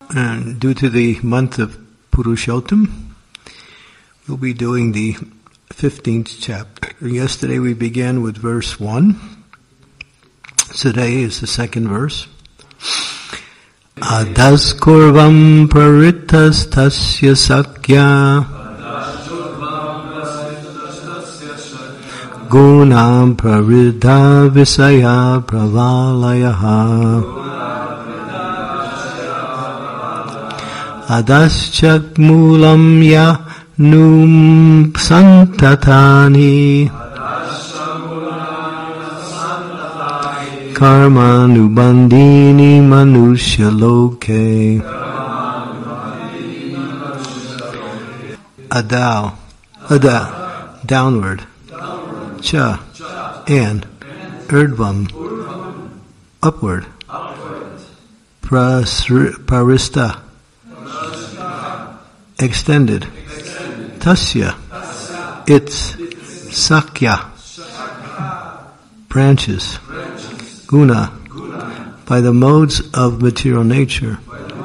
And due to the month of Purushottam, we'll be doing the 15th chapter. Yesterday we began with verse 1. Today is the second verse. Adas kurvam paritas tasya sakya gunam paridha visaya pravalayaha Adaschak mulam ya num santatani karma nubandini manushya loke. Ada, downward. Cha, and urdhvam, upward. Parista, extended. Tasya, its. Sakya, branches. Guna, by the modes of material nature.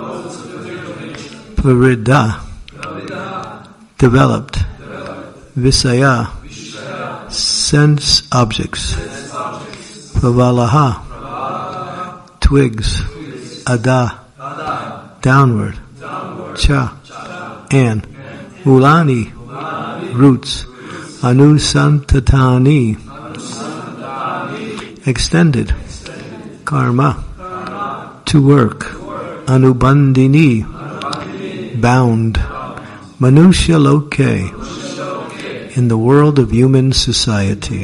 Paridha, developed. Visaya, sense objects. Pravalaha, twigs. Ada, downward. Cha, and. Mulani, roots. Anusantatani, extended. Karma, to work. Anubandini, bound. Manusya loke, in the world of human society.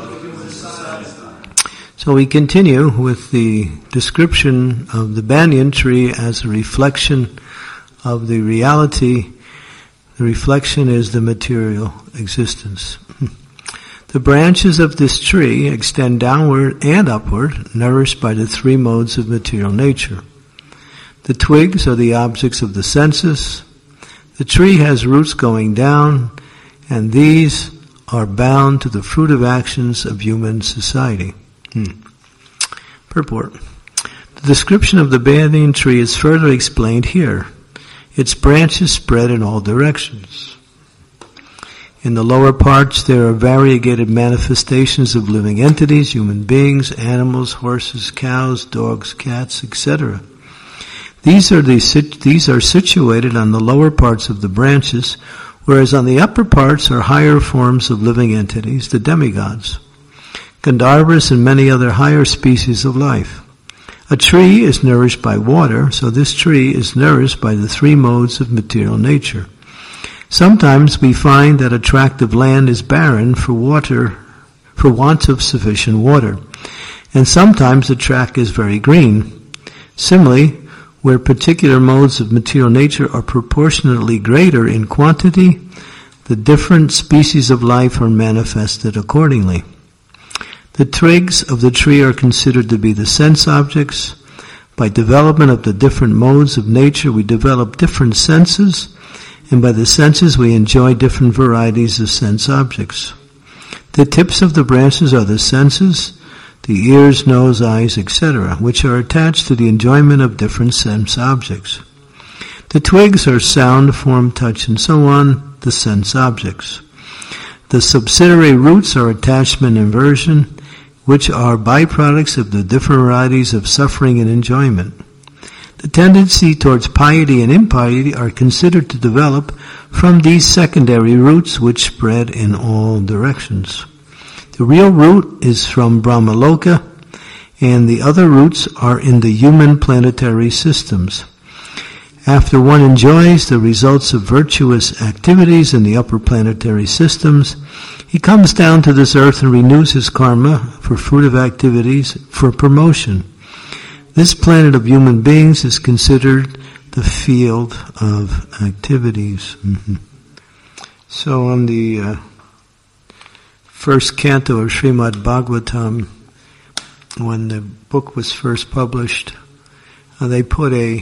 So we continue with the description of the banyan tree as a reflection of the reality. The reflection is the material existence. The branches of this tree extend downward and upward, nourished by the three modes of material nature. The twigs are the objects of the senses. The tree has roots going down, and these are bound to the fruitive actions of human society. Purport. The description of the banyan tree is further explained here. Its branches spread in all directions. In the lower parts there are variegated manifestations of living entities, human beings, animals, horses, cows, dogs, cats, etc. These are situated on the lower parts of the branches, whereas on the upper parts are higher forms of living entities, the demigods, Gandharvas, and many other higher species of life. A tree is nourished by water, so this tree is nourished by the three modes of material nature. Sometimes we find that a tract of land is barren for want of sufficient water, and sometimes the tract is very green. Similarly, where particular modes of material nature are proportionately greater in quantity, the different species of life are manifested accordingly. The twigs of the tree are considered to be the sense objects. By development of the different modes of nature, we develop different senses, and by the senses we enjoy different varieties of sense objects. The tips of the branches are the senses, the ears, nose, eyes, etc., which are attached to the enjoyment of different sense objects. The twigs are sound, form, touch, and so on, the sense objects. The subsidiary roots are attachment and aversion, which are byproducts of the different varieties of suffering and enjoyment. The tendency towards piety and impiety are considered to develop from these secondary roots which spread in all directions. The real root is from Brahmaloka, and the other roots are in the human planetary systems. After one enjoys the results of virtuous activities in the upper planetary systems, he comes down to this earth and renews his karma for fruitive activities for promotion. This planet of human beings is considered the field of activities. So on the first canto of Srimad Bhagavatam, when the book was first published, they put a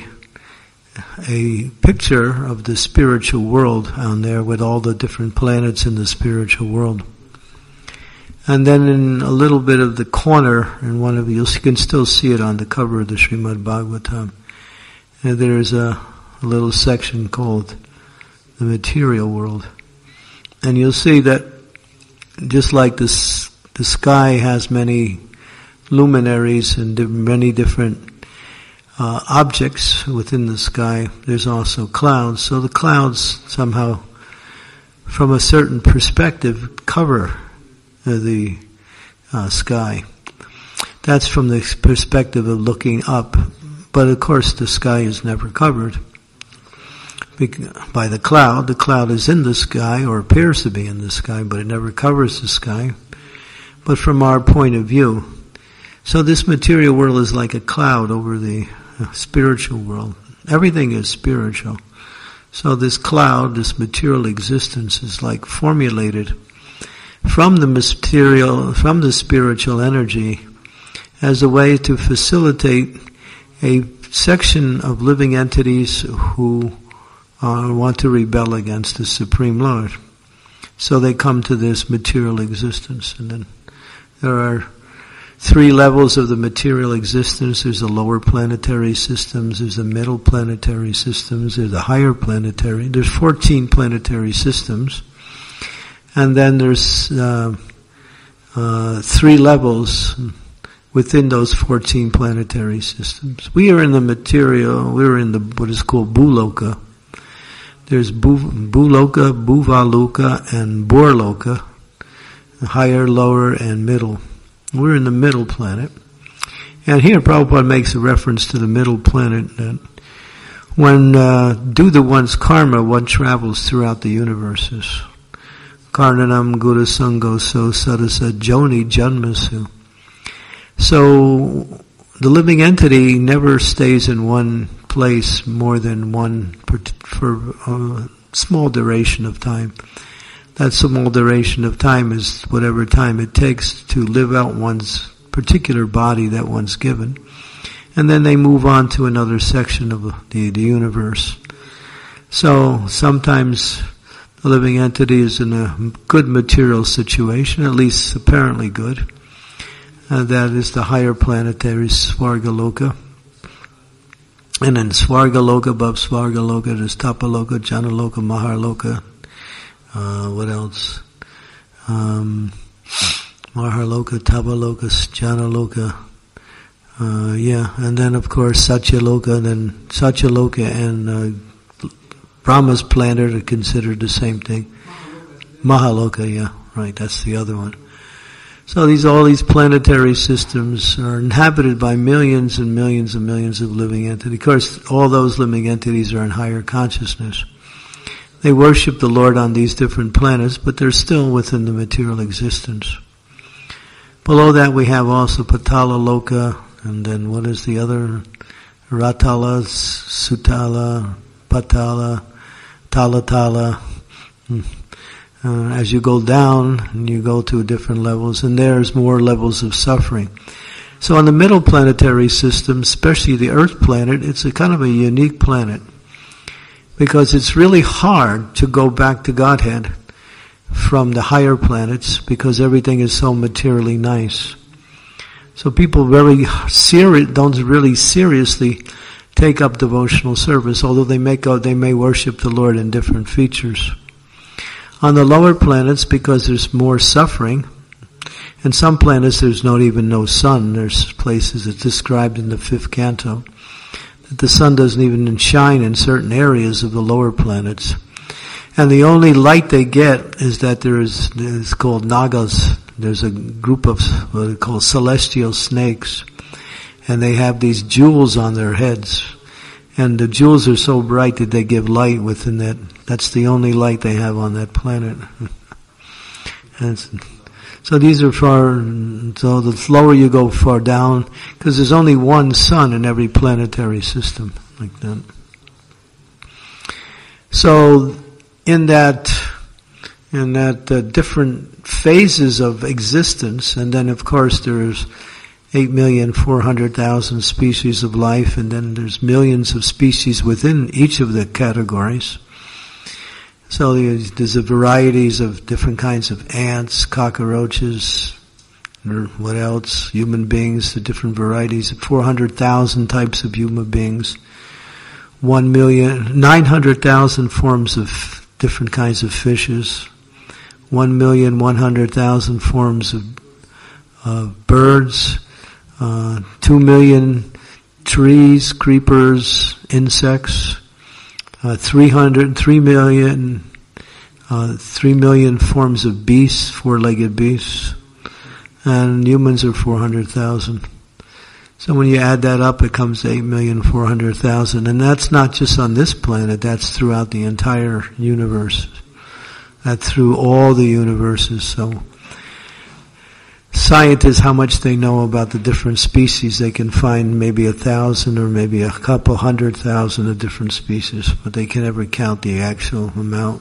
picture of the spiritual world on there with all the different planets in the spiritual world. And then in a little bit of the corner, in one of you can still see it on the cover of the Srimad Bhagavatam. And there's a little section called the material world. And you'll see that just like the sky has many luminaries and many different objects within the sky, there's also clouds. So the clouds somehow, from a certain perspective, cover the sky. That's from the perspective of looking up. But of course the sky is never covered by the cloud. The cloud is in the sky, or appears to be in the sky, but it never covers the sky. But from our point of view, so this material world is like a cloud over the spiritual world. Everything is spiritual. So this cloud, this material existence, is like formulated from the material, from the spiritual energy, as a way to facilitate a section of living entities who want to rebel against the Supreme Lord. So they come to this material existence. And then there are 3 levels of the material existence. There's the lower planetary systems, there's the middle planetary systems, there's the higher planetary. There's 14 planetary systems. And then there's 3 levels within those 14 planetary systems. We are in the material, we're in the what is called Bhuloka. There's Bhuloka, Bhuvaloka, and Borloka, higher, lower, and middle. We're in the middle planet. And here Prabhupada makes a reference to the middle planet that when due to one's karma, one travels throughout the universes. Karnanam Guru Sango So Sadasa Joni Janmasu. So the living entity never stays in one place more than one for a small duration of time. That small duration of time is whatever time it takes to live out one's particular body that one's given. And then they move on to another section of the universe. So sometimes the living entity is in a good material situation, at least apparently good. That is the higher planetary Svargaloka. And then Svargaloka, above Svargaloka, there's Tapaloka, Janaloka, Maharloka. What else? Maharloka, Tapaloka, Janaloka. And then of course Satyaloka, then Satyaloka and Brahma's planet are considered the same thing. Mahaloka, yeah, right, that's the other one. So all these planetary systems are inhabited by millions and millions and millions of living entities. Of course, all those living entities are in higher consciousness. They worship the Lord on these different planets, but they're still within the material existence. Below that we have also Patala Loka, and then what is the other? Ratala, Sutala, Patala, Talatala. As you go down, and you go to different levels, and there's more levels of suffering. So on the middle planetary system, especially the Earth planet, it's a kind of a unique planet, because it's really hard to go back to Godhead from the higher planets, because everything is so materially nice. So people don't really seriously take up devotional service, although they may worship the Lord in different features. On the lower planets, because there's more suffering, and some planets there's not even no sun. There's places it's described in the 5th canto that the sun doesn't even shine in certain areas of the lower planets. And the only light they get is that it's called Nagas. There's a group of what they call celestial snakes, and they have these jewels on their heads. And the jewels are so bright that they give light within that. That's the only light they have on that planet. So these are so the lower you go far down, because there's only one sun in every planetary system, like that. So in that different phases of existence, and then of course there's 8,400,000 species of life, and then there's millions of species within each of the categories. So there's varieties of different kinds of ants, cockroaches, or what else, human beings, the different varieties, 400,000 types of human beings, 900,000 forms of different kinds of fishes, 1,100,000 forms of birds, 2 million trees, creepers, insects, 3 million forms of beasts, four-legged beasts, and humans are 400,000. So when you add that up, it comes to 8,400,000, and that's not just on this planet, that's throughout the entire universe. That's through all the universes. So scientists, how much they know about the different species, they can find maybe 1,000 or maybe a couple 100,000 of different species, but they can never count the actual amount.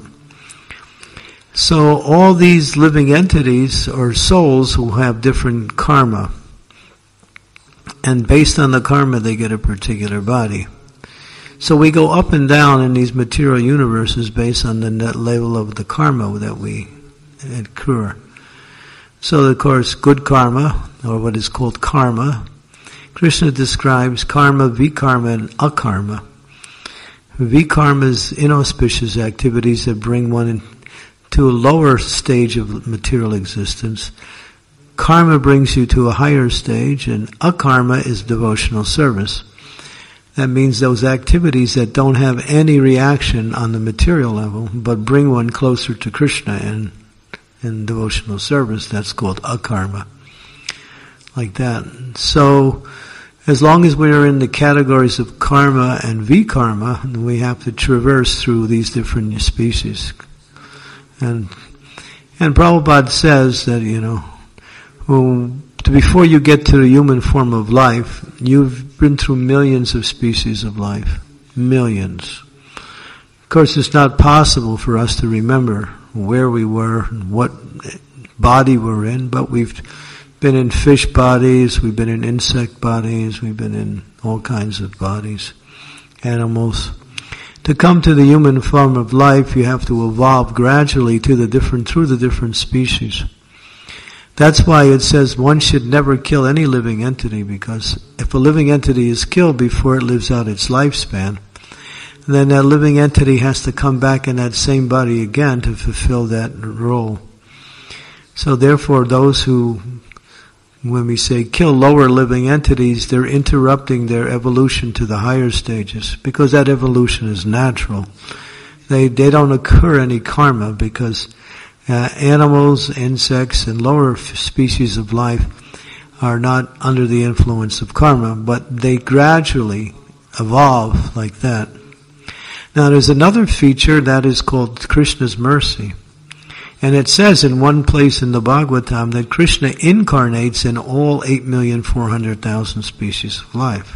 So all these living entities or souls will have different karma. And based on the karma, they get a particular body. So we go up and down in these material universes based on the net level of the karma that we incur. So, of course, good karma, or what is called karma, Krishna describes karma, vikarma, and akarma. Vikarma is inauspicious activities that bring one to a lower stage of material existence. Karma brings you to a higher stage, and akarma is devotional service. That means those activities that don't have any reaction on the material level, but bring one closer to Krishna in devotional service. That's called akarma. Like that. So, as long as we are in the categories of karma and vikarma, we have to traverse through these different species. And Prabhupada says that, before you get to the human form of life, you've been through millions of species of life. Millions. Of course, it's not possible for us to remember where we were and what body we're in, but we've been in fish bodies, we've been in insect bodies, we've been in all kinds of bodies, animals. To come to the human form of life, you have to evolve gradually through the different species. That's why it says one should never kill any living entity, because if a living entity is killed before it lives out its lifespan, then that living entity has to come back in that same body again to fulfill that role. So therefore, those who, when we say kill lower living entities, they're interrupting their evolution to the higher stages, because that evolution is natural. They don't occur any karma, because animals, insects, and lower species of life are not under the influence of karma, but they gradually evolve like that. Now there's another feature that is called Krishna's mercy. And it says in one place in the Bhagavatam that Krishna incarnates in all 8,400,000 species of life.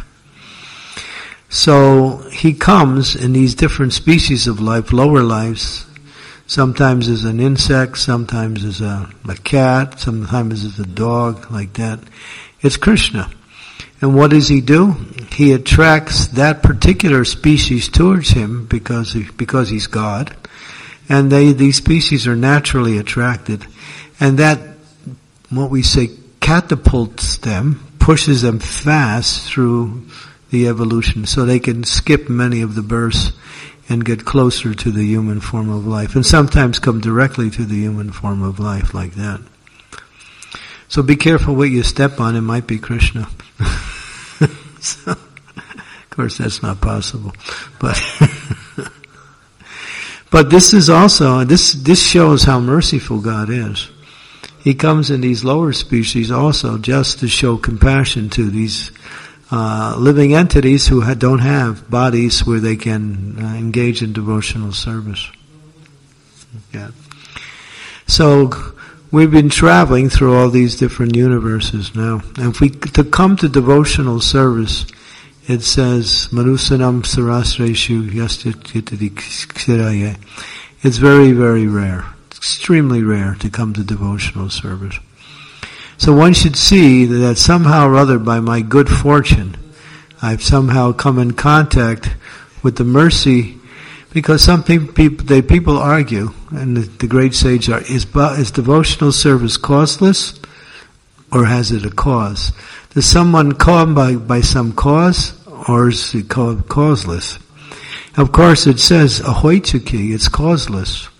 So he comes in these different species of life, lower lives, sometimes as an insect, sometimes as a cat, sometimes as a dog, like that. It's Krishna. And what does he do? He attracts that particular species towards him because he's God. And these species are naturally attracted. And that, what we say, catapults them, pushes them fast through the evolution, so they can skip many of the births and get closer to the human form of life. And sometimes come directly to the human form of life like that. So be careful what you step on, it might be Krishna. So, of course that's not possible. But this is also, this shows how merciful God is. He comes in these lower species also just to show compassion to these living entities who don't have bodies where they can engage in devotional service. Yeah. So we've been traveling through all these different universes now. And to come to devotional service, it says, Manusanam Sarasreshu Yastyatitadikshiraye. It's very, very rare. It's extremely rare to come to devotional service. So one should see that somehow or other, by my good fortune, I've somehow come in contact with the mercy, because some people argue, and the great sage are, is devotional service causeless, or has it a cause? Does someone come by some cause, or is it causeless? Of course, it says ahoichiki, it's causeless.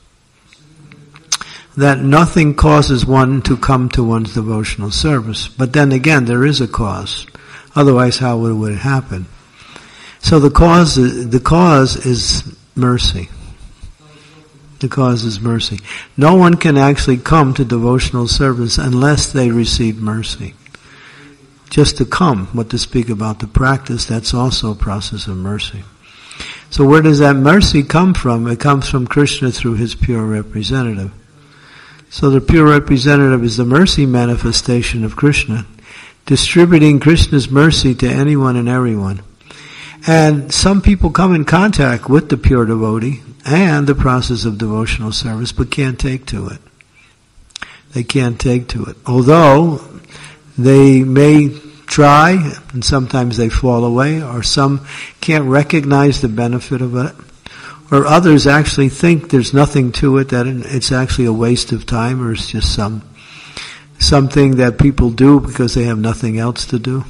That nothing causes one to come to one's devotional service. But then again, there is a cause. Otherwise, how would it happen? So the cause is mercy. The cause is mercy. No one can actually come to devotional service unless they receive mercy. Just to come, what to speak about the practice, that's also a process of mercy. So where does that mercy come from? It comes from Krishna through his pure representative. So the pure representative is the mercy manifestation of Krishna, distributing Krishna's mercy to anyone and everyone. And some people come in contact with the pure devotee and the process of devotional service, but can't take to it. They can't take to it. Although they may try, and sometimes they fall away, or some can't recognize the benefit of it, or others actually think there's nothing to it, that it's actually a waste of time, or it's just something that people do because they have nothing else to do.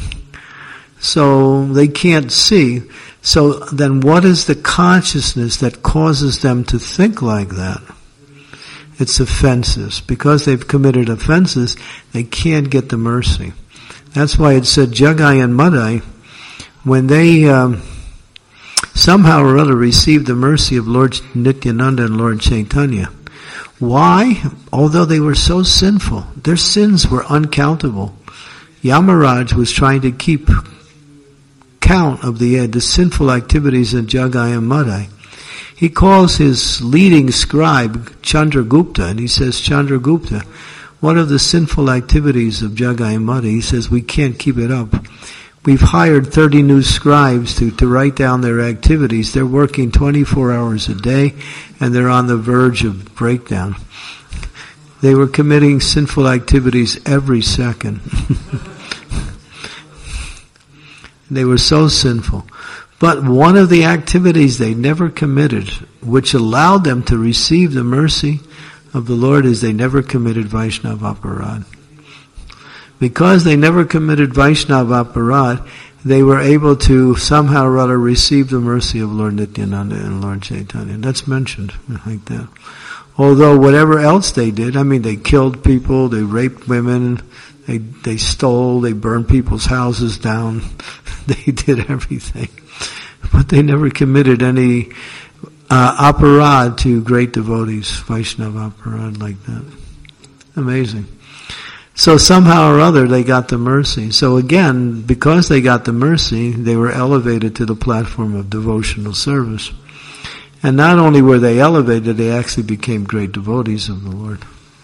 So they can't see. So then what is the consciousness that causes them to think like that? It's offenses. Because they've committed offenses, they can't get the mercy. That's why it said Jagai and Madai, when they somehow or other received the mercy of Lord Nityananda and Lord Chaitanya. Why? Although they were so sinful, their sins were uncountable. Yamaraj was trying to keep count of the sinful activities in Jagai and Madai. He calls his leading scribe Chandragupta, and he says, Chandragupta, what are the sinful activities of Jagai and Madai? He says, we can't keep it up. We've hired 30 new scribes to write down their activities. They're working 24 hours a day, and they're on the verge of breakdown. They were committing sinful activities every second. They were so sinful. But one of the activities they never committed, which allowed them to receive the mercy of the Lord, is they never committed Vaishnava aparad. Because they never committed Vaishnava aparad, they were able to somehow or other receive the mercy of Lord Nityananda and Lord Chaitanya. That's mentioned like that. Although whatever else they did, they killed people, they raped women, they stole, they burned people's houses down, they did everything. But they never committed any aparad to great devotees, Vaishnava aparad like that. Amazing. So somehow or other they got the mercy. So again, because they got the mercy, they were elevated to the platform of devotional service. And not only were they elevated, they actually became great devotees of the Lord.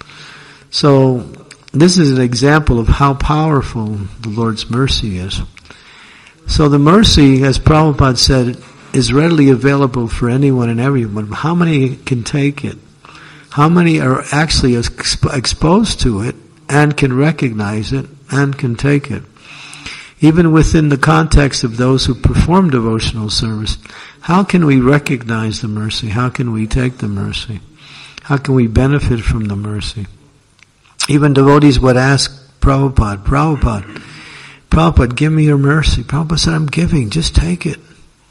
So this is an example of how powerful the Lord's mercy is. So the mercy, as Prabhupada said, is readily available for anyone and everyone. How many can take it? How many are actually exposed to it and can recognize it and can take it? Even within the context of those who perform devotional service, how can we recognize the mercy? How can we take the mercy? How can we benefit from the mercy? Even devotees would ask Prabhupada, give me your mercy. Prabhupada said, I'm giving, just take it.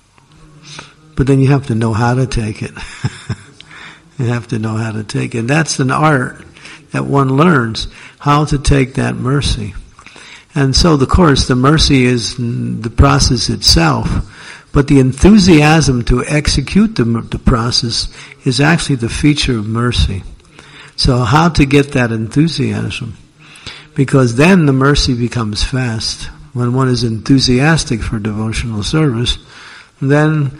But then you have to know how to take it. You have to know how to take it. And that's an art that one learns, how to take that mercy. And so, of course, the mercy is the process itself, but the enthusiasm to execute the process is actually the feature of mercy. So how to get that enthusiasm? Because then the mercy becomes fast. When one is enthusiastic for devotional service, then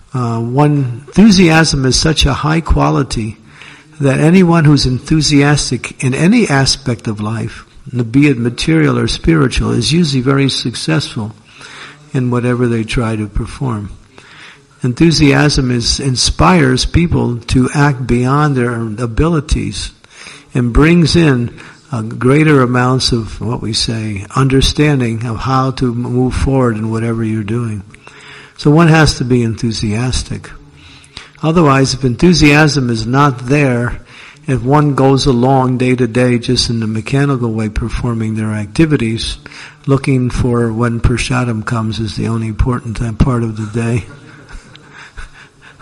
enthusiasm is such a high quality that anyone who's enthusiastic in any aspect of life, be it material or spiritual, is usually very successful in whatever they try to perform. Enthusiasm inspires people to act beyond their abilities and brings in greater amounts of, what we say, understanding of how to move forward in whatever you're doing. So one has to be enthusiastic. Otherwise, if enthusiasm is not there, if one goes along day to day just in the mechanical way performing their activities, looking for when prasadam comes is the only important part of the day,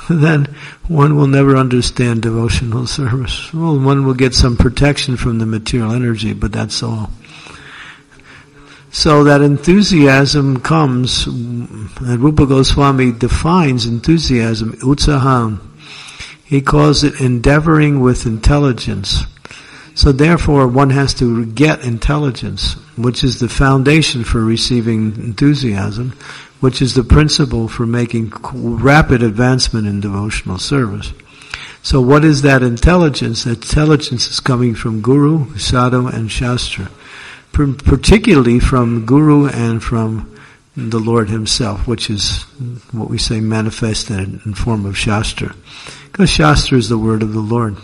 then one will never understand devotional service. Well, one will get some protection from the material energy, but that's all. So that enthusiasm comes, and Rupa Goswami defines enthusiasm, utsaham. He calls it endeavoring with intelligence. So therefore one has to get intelligence, which is the foundation for receiving enthusiasm, which is the principle for making rapid advancement in devotional service. So what is that intelligence? That intelligence is coming from Guru, Sadhu, and Shastra. Particularly from Guru and from the Lord Himself, which is what we say manifested in form of Shastra. Because Shastra is the word of the Lord.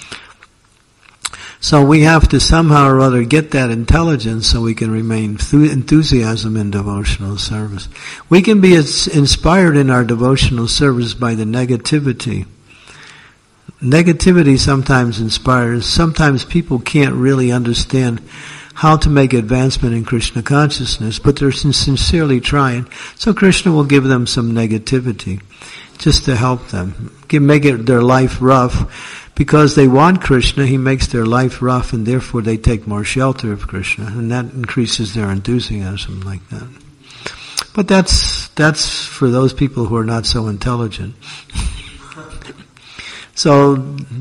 So we have to somehow or other get that intelligence so we can remain enthusiasm in devotional service. We can be inspired in our devotional service by the negativity. Negativity sometimes inspires. Sometimes people can't really understand how to make advancement in Krishna consciousness, but they're sincerely trying. So Krishna will give them some negativity just to help them. Make their life rough. Because they want Krishna, He makes their life rough, and therefore they take more shelter of Krishna, and that increases their enthusiasm like that. But that's for those people who are not so intelligent. So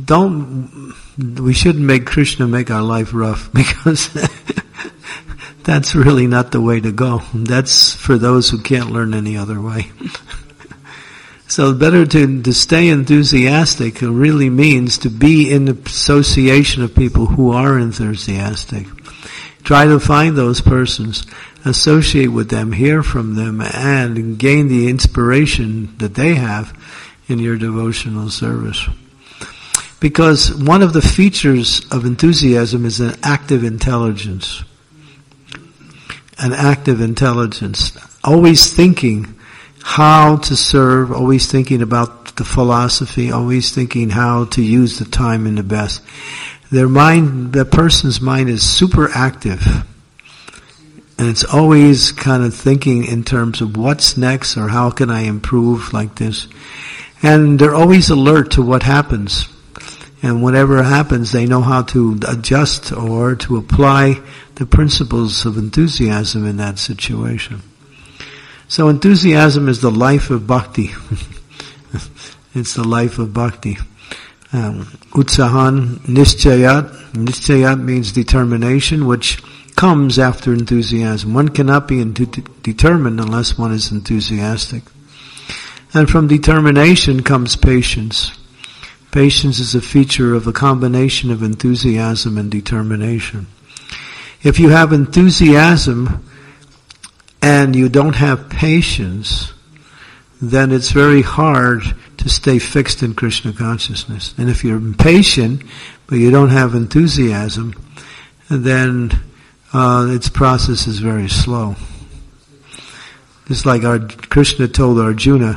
we shouldn't make Krishna make our life rough, because that's really not the way to go. That's for those who can't learn any other way. So better to stay enthusiastic really means to be in the association of people who are enthusiastic. Try to find those persons, associate with them, hear from them, and gain the inspiration that they have in your devotional service. Because one of the features of enthusiasm is an active intelligence. An active intelligence. Always thinking how to serve, always thinking about the philosophy, always thinking how to use the time in the best. The person's mind is super active. And it's always kind of thinking in terms of what's next or how can I improve like this. And they're always alert to what happens. And whatever happens, they know how to adjust or to apply the principles of enthusiasm in that situation. So enthusiasm is the life of bhakti. It's the life of bhakti. Utsahan nischayat. Nischayat means determination, which comes after enthusiasm. One cannot be determined unless one is enthusiastic. And from determination comes patience. Patience is a feature of a combination of enthusiasm and determination. If you have enthusiasm and you don't have patience, then it's very hard to stay fixed in Krishna consciousness. And if you're impatient, but you don't have enthusiasm, then its process is very slow. Just like Krishna told Arjuna,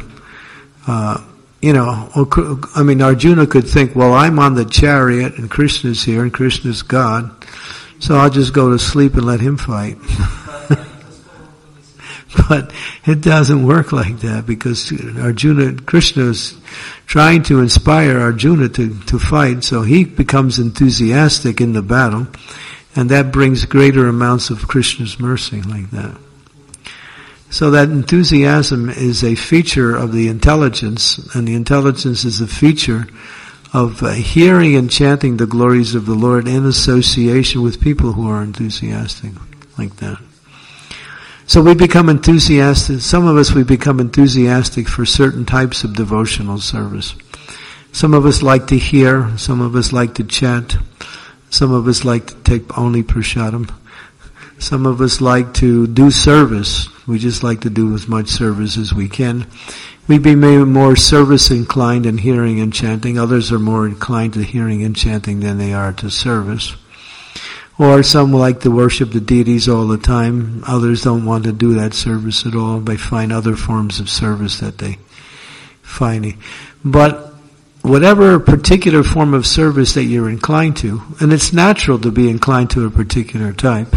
Arjuna could think, well, I'm on the chariot and Krishna's here and Krishna's God, so I'll just go to sleep and let him fight. But it doesn't work like that, because Krishna is trying to inspire Arjuna to fight, so he becomes enthusiastic in the battle, and that brings greater amounts of Krishna's mercy like that. So that enthusiasm is a feature of the intelligence, and the intelligence is a feature of hearing and chanting the glories of the Lord in association with people who are enthusiastic like that. So we become enthusiastic. Some of us, we become enthusiastic for certain types of devotional service. Some of us like to hear. Some of us like to chant. Some of us like to take only prasadam. Some of us like to do service. We just like to do as much service as we can. We'd be maybe more service inclined in hearing and chanting. Others are more inclined to hearing and chanting than they are to service. Or some like to worship the deities all the time. Others don't want to do that service at all. They find other forms of service that they find. But whatever particular form of service that you're inclined to, and it's natural to be inclined to a particular type.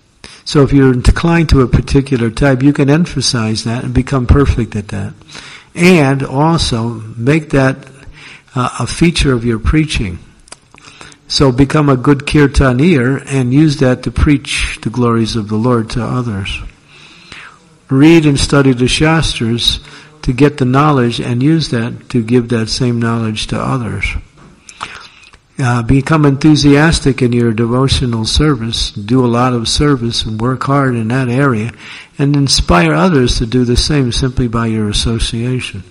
So if you're inclined to a particular type, you can emphasize that and become perfect at that. And also make that a feature of your preaching. So become a good kirtanir and use that to preach the glories of the Lord to others. Read and study the Shastras to get the knowledge and use that to give that same knowledge to others. Become enthusiastic in your devotional service, do a lot of service and work hard in that area, and inspire others to do the same simply by your association.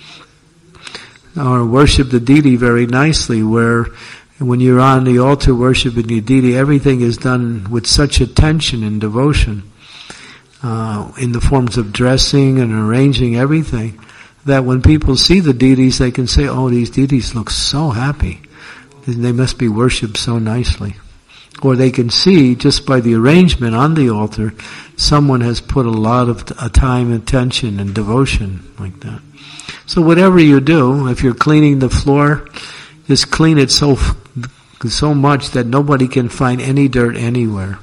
Or worship the deity very nicely, where when you're on the altar worshiping the deity, everything is done with such attention and devotion, in the forms of dressing and arranging everything, that when people see the deities, they can say, oh, these deities look so happy. They must be worshipped so nicely. Or they can see, just by the arrangement on the altar, someone has put a lot of time, attention, and devotion like that. So whatever you do, if you're cleaning the floor, just clean it so much that nobody can find any dirt anywhere.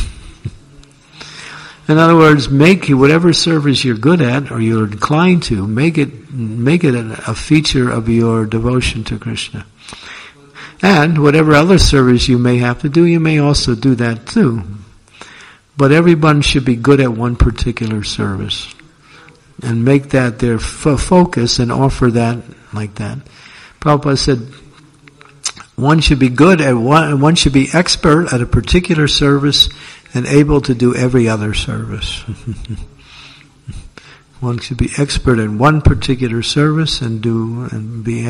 In other words, make whatever service you're good at or you're inclined to, make it a feature of your devotion to Krishna. And whatever other service you may have to do, you may also do that too. But everyone should be good at one particular service. And make that their focus and offer that like that. Prabhupada said, one should be good at one should be expert at a particular service and able to do every other service. One should be expert in one particular service and be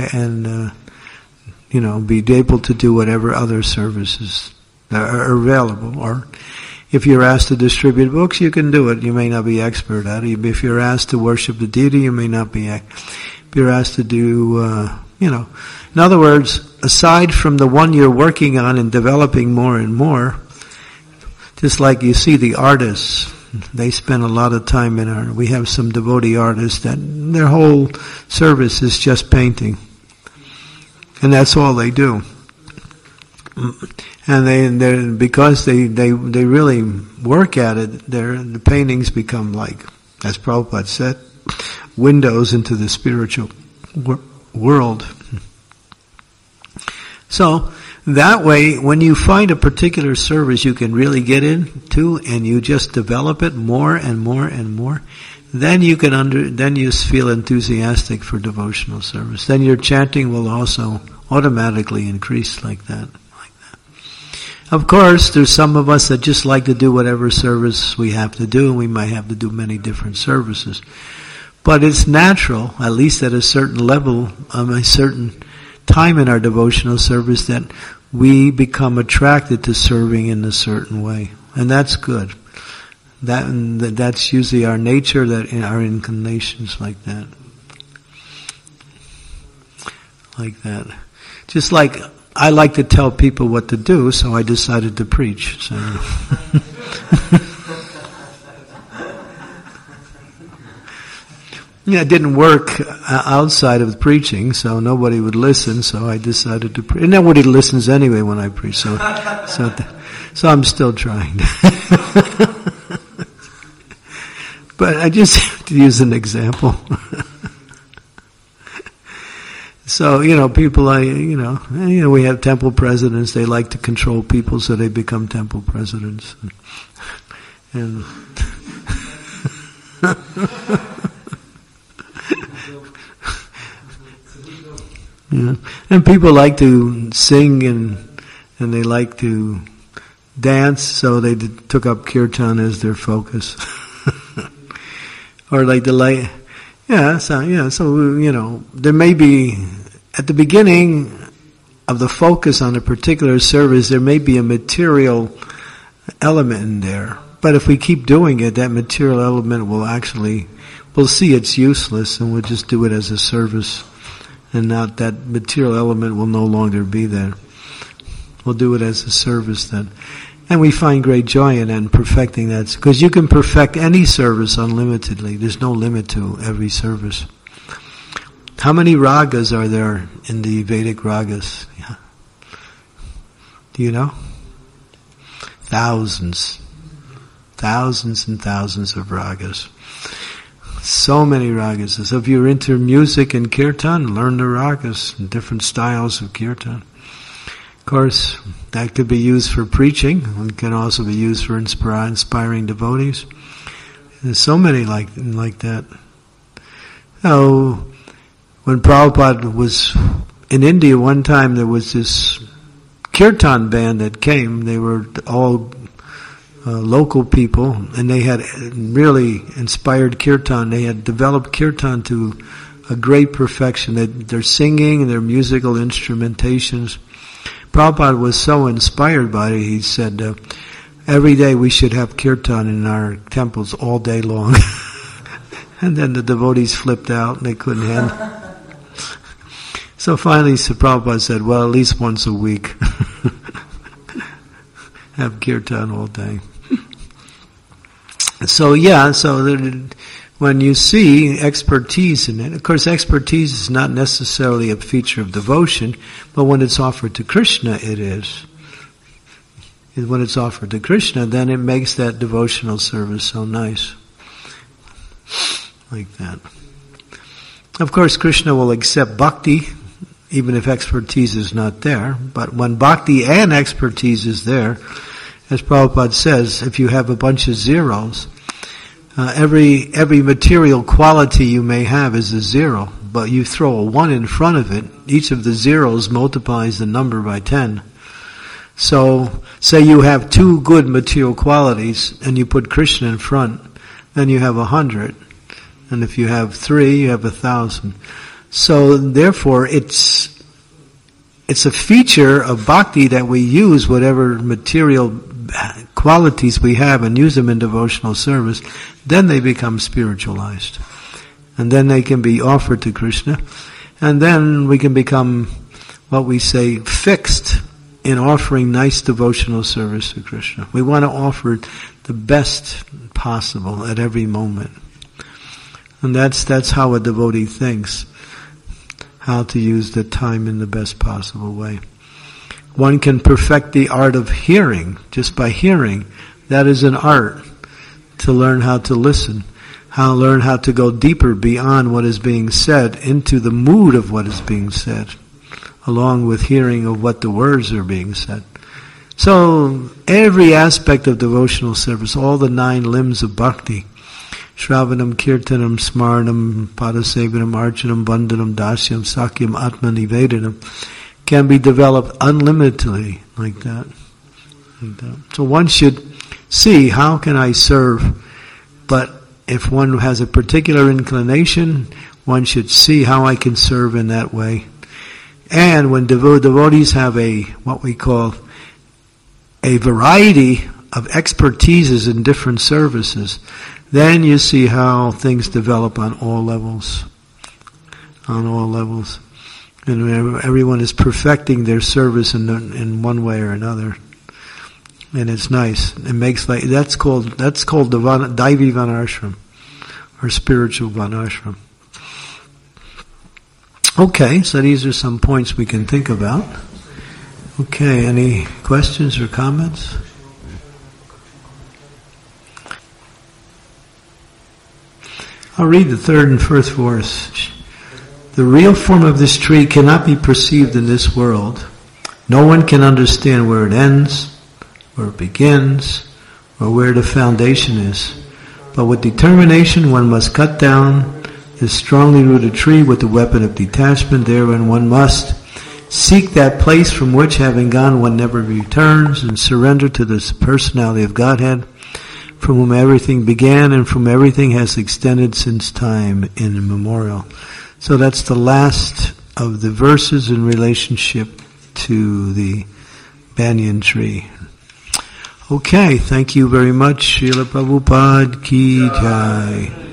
able to do whatever other services are available. Or if you're asked to distribute books, you can do it. You may not be expert at it. If you're asked to worship the deity, you may not be. If you're asked to do, In other words, aside from the one you're working on and developing more and more, just like you see the artists, they spend a lot of time in art. We have some devotee artists that their whole service is just painting. And that's all they do. And because they really work at it, the paintings become like, as Prabhupada said, windows into the spiritual world. So, that way, when you find a particular service you can really get into, and you just develop it more and more and more, then you feel enthusiastic for devotional service. Then your chanting will also automatically increase like that. Of course, there's some of us that just like to do whatever service we have to do, and we might have to do many different services. But it's natural, at least at a certain level, a certain time in our devotional service, that we become attracted to serving in a certain way. And that's good. That's usually our nature, that in our inclinations like that. Like that. Just like I like to tell people what to do, so I decided to preach. So. Yeah, it didn't work outside of preaching, so nobody would listen, so I decided to preach. And nobody listens anyway when I preach, so I'm still trying. But I just have to use an example. So, people we have temple presidents, they like to control people, so they become temple presidents. And yeah. And people like to sing and they like to dance, so they took up kirtan as their focus. Or like the light. So there may be, at the beginning of the focus on a particular service, there may be a material element in there. But if we keep doing it, that material element we'll see it's useless, and we'll just do it as a service. And not that material element will no longer be there. We'll do it as a service then. And we find great joy in perfecting that. Because you can perfect any service unlimitedly. There's no limit to every service. How many ragas are there in the Vedic ragas? Yeah. Do you know? Thousands. Thousands and thousands of ragas. So many ragas. So if you're into music and kirtan, learn the ragas and different styles of kirtan. Of course, that could be used for preaching. It can also be used for inspiring devotees. There's so many like that. When Prabhupada was in India one time, there was this kirtan band that came. They were all local people, and they had really inspired kirtan. They had developed kirtan to a great perfection. Their singing and their musical instrumentations. Prabhupada was so inspired by it, he said, every day we should have kirtan in our temples all day long. And then the devotees flipped out and they couldn't handle it. So finally Prabhupada said, well, at least once a week. Have kirtan all day. So when you see expertise in it, of course expertise is not necessarily a feature of devotion, but when it's offered to Krishna it is. When it's offered to Krishna, then it makes that devotional service so nice. Like that. Of course Krishna will accept bhakti, even if expertise is not there, but when bhakti and expertise is there, as Prabhupada says, if you have a bunch of zeros, every material quality you may have is a zero, but you throw a 1 in front of it, each of the zeros multiplies the number by 10. So, say you have 2 good material qualities, and you put Krishna in front, then you have 100. And if you have 3, you have 1,000. So, therefore, it's a feature of bhakti that we use whatever material qualities we have and use them in devotional service, then they become spiritualized. And then they can be offered to Krishna. And then we can become, what we say, fixed in offering nice devotional service to Krishna. We want to offer the best possible at every moment. And that's how a devotee thinks, how to use the time in the best possible way. One can perfect the art of hearing, just by hearing. That is an art, to learn how to listen, learn how to go deeper beyond what is being said into the mood of what is being said, along with hearing of what the words are being said. So, every aspect of devotional service, all the 9 limbs of bhakti, Shravanam, Kirtanam, Smaranam, Padasevanam, Archanam, Vandanam, Dasyam, Sakyam, Atma Nivedanam, can be developed unlimitedly like that. So one should see, how can I serve? But if one has a particular inclination, one should see how I can serve in that way. And when devotees have what we call a variety of expertises in different services, then you see how things develop on all levels. On all levels. And everyone is perfecting their service in one way or another. And it's nice. It makes that's called Daivi Vanashram, or spiritual Vanashram. Okay, so these are some points we can think about. Okay, any questions or comments? I'll read the 3rd and 1st verse. The real form of this tree cannot be perceived in this world. No one can understand where it ends, where it begins, or where the foundation is. But with determination one must cut down this strongly rooted tree with the weapon of detachment. Therein one must seek that place from which, having gone, one never returns, and surrender to the personality of Godhead, from whom everything began and from everything has extended since time immemorial. So that's the last of the verses in relationship to the banyan tree. Okay, thank you very much. Srila Prabhupada Ki Jai.